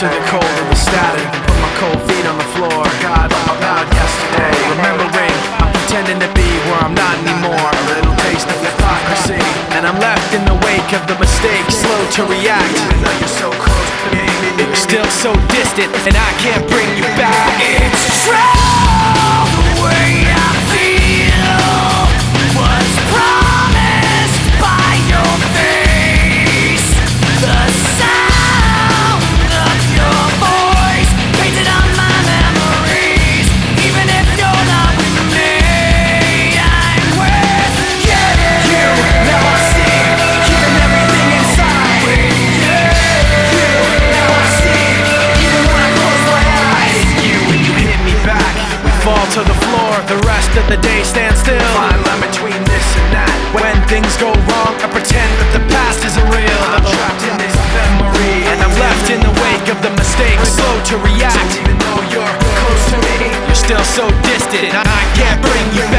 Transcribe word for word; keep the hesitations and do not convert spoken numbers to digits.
to the cold of the static and put my cold feet on the floor. God, I'm about yesterday. Remembering, I'm pretending to be where I'm not anymore. A little taste of hypocrisy, and I'm left in the wake of the mistakes, slow to react. Even though you're so close to me, you're still so distant, and I can't bring you back. It's true, the way I feel was promised by your face. The sound of your voice painted on my memories. Even if you're not with me, I'm with you. You, now I see, keeping everything inside. You, you, now I see, even when I close my eyes. You, when you hit me back, we fall to the floor. The rest of the day stands still. Fine line between this and that. When things go wrong, I pretend that the past isn't real. I'm trapped in this memory, and I'm left in the wake of the mistakes, slow to react. So even though you're close to me, you're still so distant, I can't bring you